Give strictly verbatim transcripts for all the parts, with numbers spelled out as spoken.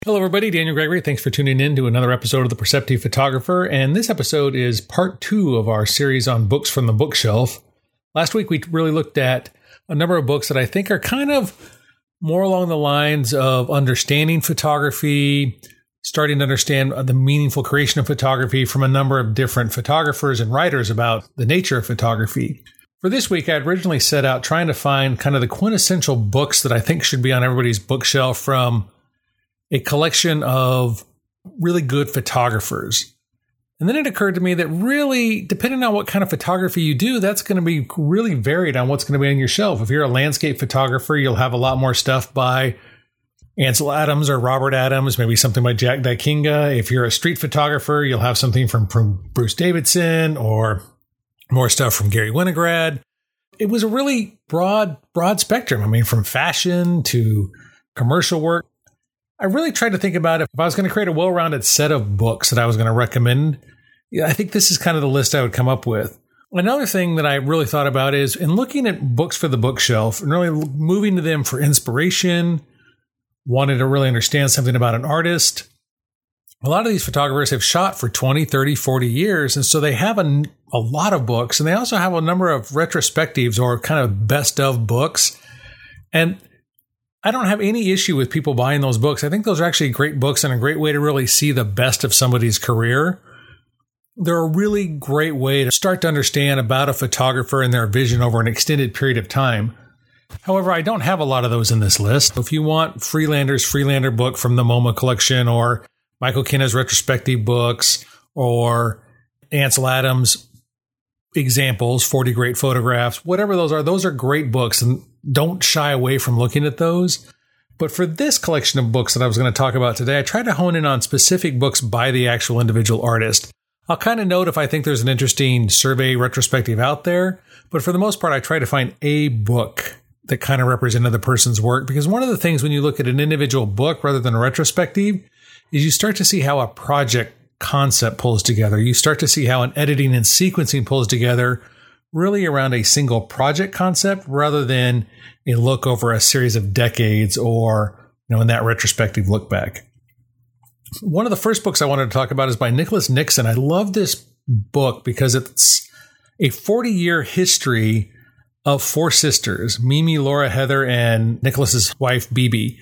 Hello, everybody. Daniel Gregory. Thanks for tuning in to another episode of The Perceptive Photographer. And this episode is part two of our series on books from the bookshelf. Last week, we really looked at a number of books that I think are kind of more along the lines of understanding photography, starting to understand the meaningful creation of photography from a number of different photographers and writers about the nature of photography. For this week, I had originally set out trying to find kind of the quintessential books that I think should be on everybody's bookshelf from a collection of really good photographers. And then it occurred to me that really, depending on what kind of photography you do, that's going to be really varied on what's going to be on your shelf. If you're a landscape photographer, you'll have a lot more stuff by Ansel Adams or Robert Adams, maybe something by Jack Dykinga. If you're a street photographer, you'll have something from, from Bruce Davidson or more stuff from Gary Winograd. It was a really broad, broad spectrum. I mean, from fashion to commercial work. I really tried to think about if I was going to create a well-rounded set of books that I was going to recommend. Yeah, I think this is kind of the list I would come up with. Another thing that I really thought about is in looking at books for the bookshelf and really moving to them for inspiration, wanted to really understand something about an artist. A lot of these photographers have shot for twenty, thirty, forty years, and so they have a, a lot of books, and they also have a number of retrospectives or kind of best of books. And I don't have any issue with people buying those books. I think those are actually great books and a great way to really see the best of somebody's career. They're a really great way to start to understand about a photographer and their vision over an extended period of time. However, I don't have a lot of those in this list. If you want Freelander's Freelander book from the MoMA collection or Michael Kenna's retrospective books or Ansel Adams examples, forty great photographs, whatever those are, those are great books and don't shy away from looking at those. But for this collection of books that I was going to talk about today, I tried to hone in on specific books by the actual individual artist. I'll kind of note if I think there's an interesting survey retrospective out there, but for the most part, I try to find a book that kind of represented the person's work, because one of the things when you look at an individual book rather than a retrospective is you start to see how a project concept pulls together. You start to see how an editing and sequencing pulls together really around a single project concept rather than a look over a series of decades or, you know, in that retrospective look back. One of the first books I wanted to talk about is by Nicholas Nixon. I love this book because it's a forty-year history of four sisters, Mimi, Laura, Heather, and Nicholas's wife, Bibi.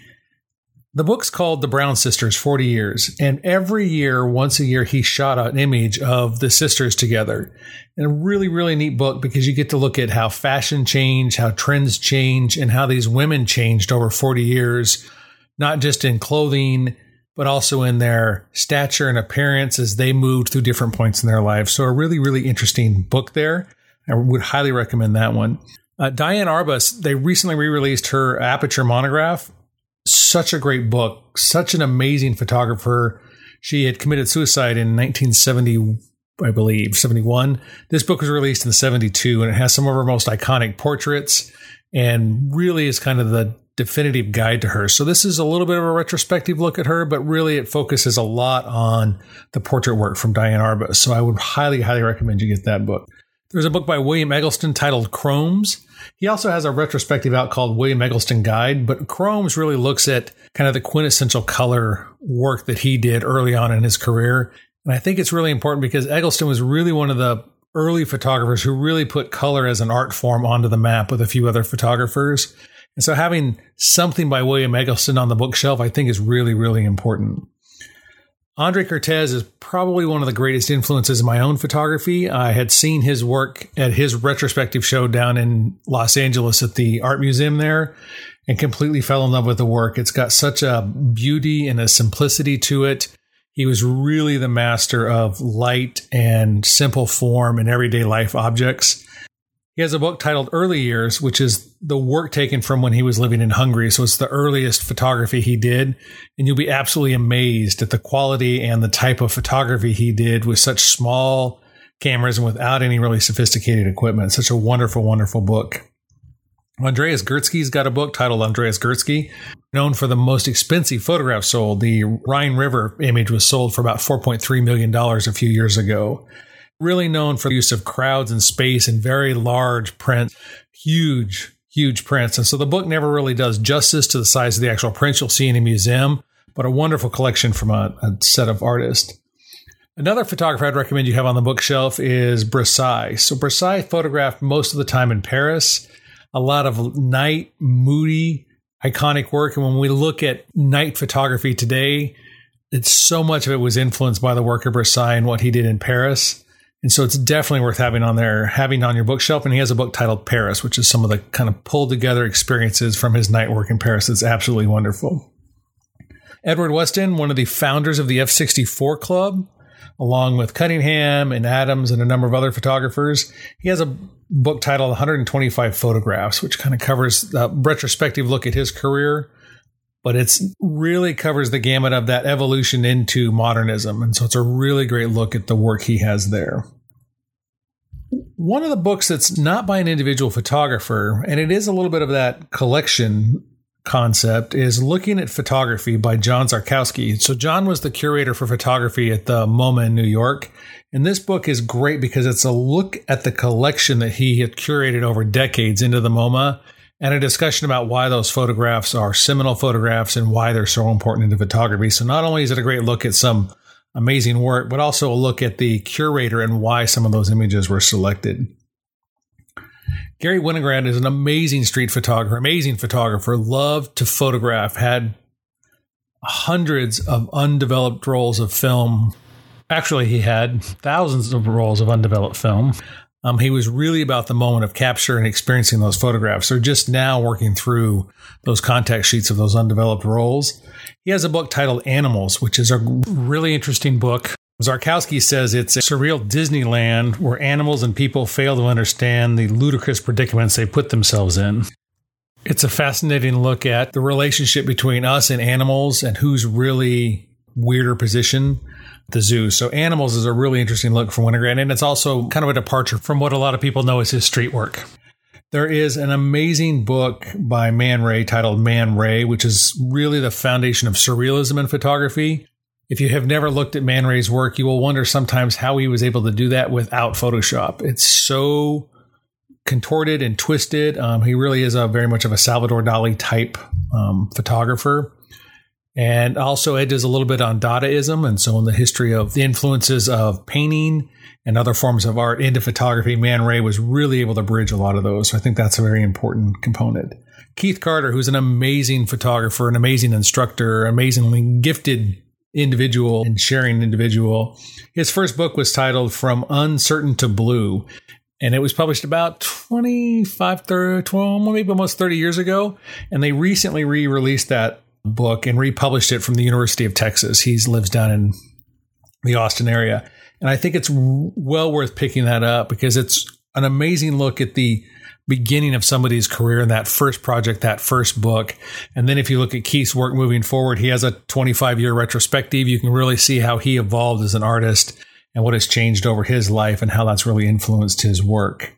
The book's called The Brown Sisters, forty years. And every year, once a year, he shot an image of the sisters together. And a really, really neat book because you get to look at how fashion changed, how trends change, and how these women changed over forty years, not just in clothing, but also in their stature and appearance as they moved through different points in their lives. So a really, really interesting book there. I would highly recommend that one. Uh, Diane Arbus, they recently re-released her Aperture monograph. Such a great book, such an amazing photographer. She had committed suicide in nineteen seventy, I believe, seventy-one. This book was released in seventy-two, and it has some of her most iconic portraits and really is kind of the definitive guide to her. So this is a little bit of a retrospective look at her, but really it focuses a lot on the portrait work from Diane Arbus. So I would highly, highly recommend you get that book. There's a book by William Eggleston titled Chromes. He also has a retrospective out called William Eggleston Guide, but Chromes really looks at kind of the quintessential color work that he did early on in his career. And I think it's really important because Eggleston was really one of the early photographers who really put color as an art form onto the map with a few other photographers. And so having something by William Eggleston on the bookshelf, I think is really, really important. Andre Cortez is probably one of the greatest influences in my own photography. I had seen his work at his retrospective show down in Los Angeles at the art museum there and completely fell in love with the work. It's got such a beauty and a simplicity to it. He was really the master of light and simple form in everyday life objects. He has a book titled Early Years, which is the work taken from when he was living in Hungary. So it's the earliest photography he did. And you'll be absolutely amazed at the quality and the type of photography he did with such small cameras and without any really sophisticated equipment. Such a wonderful, wonderful book. Andreas Gursky's got a book titled Andreas Gursky, known for the most expensive photographs sold. The Rhine River image was sold for about four point three million dollars a few years ago. Really known for the use of crowds and space and very large prints, huge, huge prints. And so the book never really does justice to the size of the actual prints you'll see in a museum. but a wonderful collection from a, a set of artists. Another photographer I'd recommend you have on the bookshelf is Brassai. So Brassai photographed most of the time in Paris, a lot of night, moody, iconic work. And when we look at night photography today, it's so much of it was influenced by the work of Brassai and what he did in Paris. And so it's definitely worth having on there, having on your bookshelf. And he has a book titled Paris, which is some of the kind of pulled together experiences from his night work in Paris. It's absolutely wonderful. Edward Weston, one of the founders of the F sixty-four Club, along with Cunningham and Adams and a number of other photographers. He has a book titled one hundred twenty-five Photographs, which kind of covers a retrospective look at his career, but it's really covers the gamut of that evolution into modernism. And so it's a really great look at the work he has there. One of the books that's not by an individual photographer, and it is a little bit of that collection concept, is Looking at Photography by John Zarkowski. So John was the curator for photography at the MoMA in New York. And this book is great because it's a look at the collection that he had curated over decades into the MoMA, and a discussion about why those photographs are seminal photographs and why they're so important into photography. So not only is it a great look at some amazing work, but also a look at the curator and why some of those images were selected. Gary Winograd is an amazing street photographer, amazing photographer, loved to photograph, had hundreds of undeveloped rolls of film. Actually, he had thousands of rolls of undeveloped film. Um, he was really about the moment of capture and experiencing those photographs. They're just now working through those contact sheets of those undeveloped rolls. He has a book titled Animals, which is a really interesting book. Zarkowski says it's a surreal Disneyland where animals and people fail to understand the ludicrous predicaments they put themselves in. It's a fascinating look at the relationship between us and animals and who's really weirder position at the zoo. So Animals is a really interesting look from Winograd, and it's also kind of a departure from what a lot of people know as his street work. There is an amazing book by Man Ray titled Man Ray, which is really the foundation of surrealism in photography. If you have never looked at Man Ray's work, you will wonder sometimes how he was able to do that without Photoshop. It's so contorted and twisted. Um, he really is a very much of a Salvador Dali type um, photographer, and also edges a little bit on Dadaism. And so in the history of the influences of painting and other forms of art into photography, Man Ray was really able to bridge a lot of those. So I think that's a very important component. Keith Carter, who's an amazing photographer, an amazing instructor, amazingly gifted individual and sharing individual. His first book was titled From Uncertain to Blue, and it was published about twenty-five, thirty, twelve, maybe almost thirty years ago. And they recently re-released that book and republished it from the University of Texas. He lives down in the Austin area. And I think it's well worth picking that up because it's an amazing look at the beginning of somebody's career in that first project, that first book. And then if you look at Keith's work moving forward, he has a twenty-five year retrospective. You can really see how he evolved as an artist and what has changed over his life and how that's really influenced his work.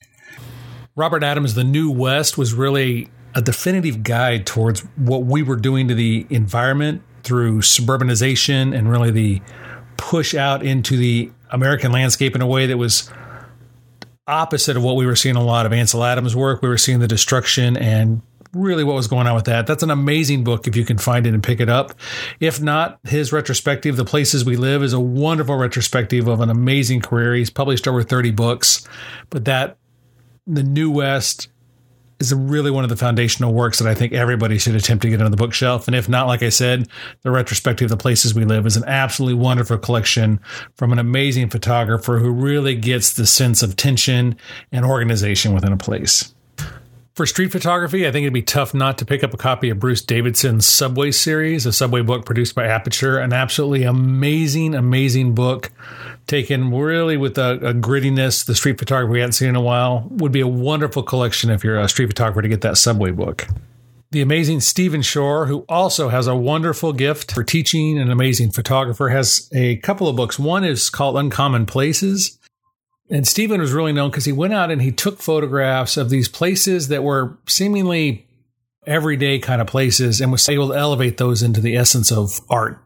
Robert Adams' The New West was really a definitive guide towards what we were doing to the environment through suburbanization and really the push out into the American landscape in a way that was opposite of what we were seeing a lot of Ansel Adams' work. We were seeing the destruction and really what was going on with that. That's an amazing book if you can find it and pick it up. If not, his retrospective, The Places We Live, is a wonderful retrospective of an amazing career. He's published over thirty books, but that The New West is really one of the foundational works that I think everybody should attempt to get on the bookshelf. And if not, like I said, the retrospective, The Places We Live, is an absolutely wonderful collection from an amazing photographer who really gets the sense of tension and organization within a place. For street photography, I think it'd be tough not to pick up a copy of Bruce Davidson's Subway series, a Subway book produced by Aperture, an absolutely amazing, amazing book taken really with a, a grittiness, the street photography we hadn't seen in a while. Would be a wonderful collection if you're a street photographer to get that Subway book. The amazing Stephen Shore, who also has a wonderful gift for teaching, an amazing photographer, has a couple of books. One is called Uncommon Places. And Stephen was really known because he went out and he took photographs of these places that were seemingly everyday kind of places and was able to elevate those into the essence of art.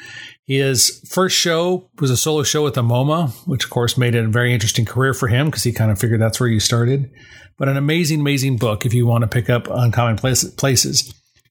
His first show was a solo show at the MoMA, which of course made it a very interesting career for him because he kind of figured that's where you started. But an amazing, amazing book if you want to pick up Uncommon Places.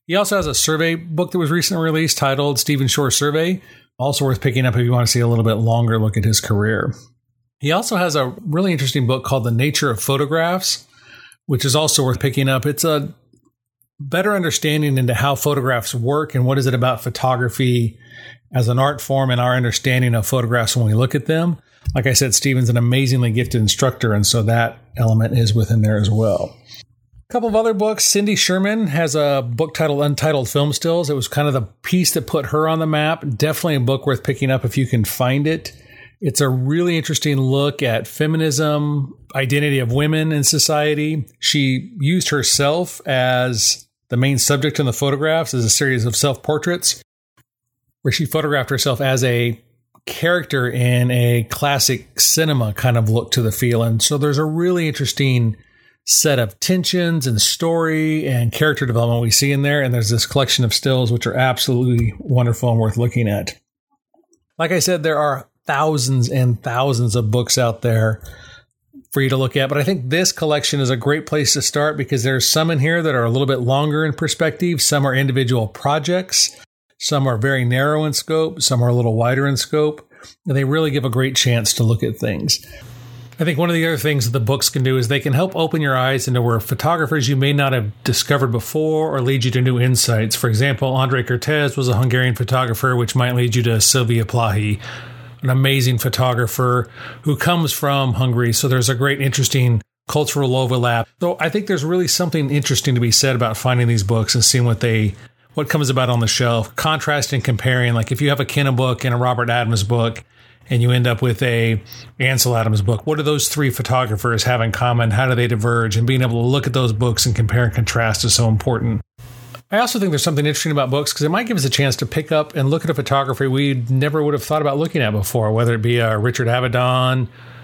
He also has a survey book that was recently released titled Stephen Shore Survey, also worth picking up if you want to see a little bit longer look at his career. He also has a really interesting book called The Nature of Photographs, which is also worth picking up. It's a better understanding into how photographs work and what is it about photography as an art form and our understanding of photographs when we look at them. Like I said, Stephen's an amazingly gifted instructor, and so that element is within there as well. A couple of other books. Cindy Sherman has a book titled Untitled Film Stills. It was kind of the piece that put her on the map. Definitely a book worth picking up if you can find it. It's a really interesting look at feminism, identity of women in society. She used herself as the main subject in the photographs as a series of self-portraits, where she photographed herself as a character in a classic cinema kind of look to the feel. And so there's a really interesting set of tensions and story and character development we see in there. And there's this collection of stills, which are absolutely wonderful and worth looking at. Like I said, there are thousands and thousands of books out there for you to look at. But I think this collection is a great place to start because there's some in here that are a little bit longer in perspective. Some are individual projects. Some are very narrow in scope. Some are a little wider in scope. And they really give a great chance to look at things. I think one of the other things that the books can do is they can help open your eyes into where photographers you may not have discovered before or lead you to new insights. For example, André Kertész was a Hungarian photographer, which might lead you to Sylvia Plahy, an amazing photographer who comes from Hungary. So there's a great, interesting cultural overlap. So I think there's really something interesting to be said about finding these books and seeing what they what comes about on the shelf, contrasting, comparing. Like if you have a Kenna book and a Robert Adams book, and you end up with a Ansel Adams book, what do those three photographers have in common? How do they diverge? And being able to look at those books and compare and contrast is so important. I also think there's something interesting about books because it might give us a chance to pick up and look at a photography we never would have thought about looking at before, whether it be uh, Richard Avedon,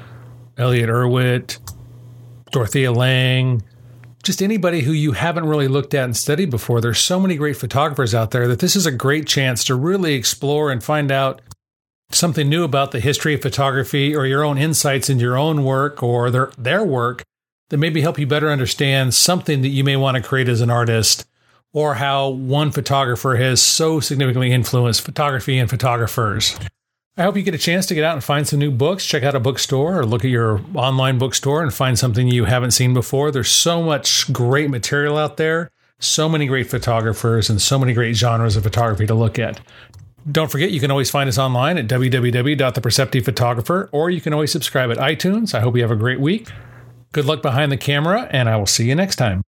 Elliot Erwitt, Dorothea Lange, just anybody who you haven't really looked at and studied before. There's so many great photographers out there that this is a great chance to really explore and find out something new about the history of photography or your own insights in your own work or their, their work that maybe help you better understand something that you may want to create as an artist, or how one photographer has so significantly influenced photography and photographers. I hope you get a chance to get out and find some new books, check out a bookstore, or look at your online bookstore and find something you haven't seen before. There's so much great material out there, so many great photographers, and so many great genres of photography to look at. Don't forget, you can always find us online at w w w dot the perceptive photographer, or you can always subscribe at iTunes. I hope you have a great week. Good luck behind the camera, and I will see you next time.